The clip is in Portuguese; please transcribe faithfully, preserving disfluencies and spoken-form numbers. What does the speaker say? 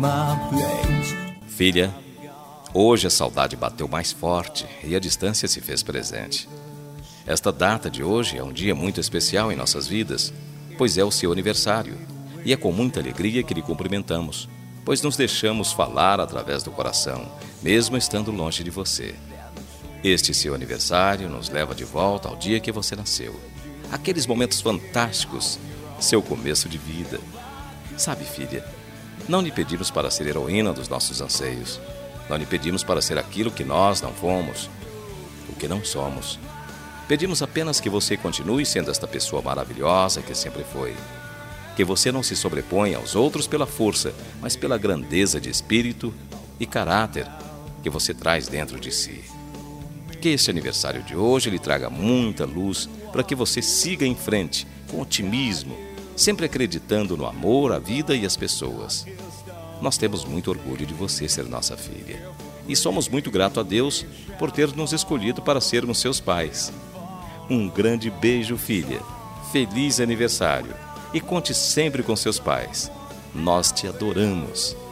Filha, hoje a saudade bateu mais forte e a distância se fez presente. Esta data de hoje é um dia muito especial em nossas vidas, pois é o seu aniversário, e é com muita alegria que lhe cumprimentamos, pois nos deixamos falar através do coração, mesmo estando longe de você. Este seu aniversário nos leva de volta ao dia que você nasceu, aqueles momentos fantásticos, seu começo de vida. Sabe, filha, não lhe pedimos para ser heroína dos nossos anseios, não lhe pedimos para ser aquilo que nós não fomos, o que não somos. Pedimos apenas que você continue sendo esta pessoa maravilhosa que sempre foi. Que você não se sobreponha aos outros pela força, mas pela grandeza de espírito e caráter que você traz dentro de si. Que este aniversário de hoje lhe traga muita luz para que você siga em frente com otimismo, sempre acreditando no amor, a vida e as pessoas. Nós temos muito orgulho de você ser nossa filha. E somos muito gratos a Deus por ter nos escolhido para sermos seus pais. Um grande beijo, filha. Feliz aniversário. E conte sempre com seus pais. Nós te adoramos.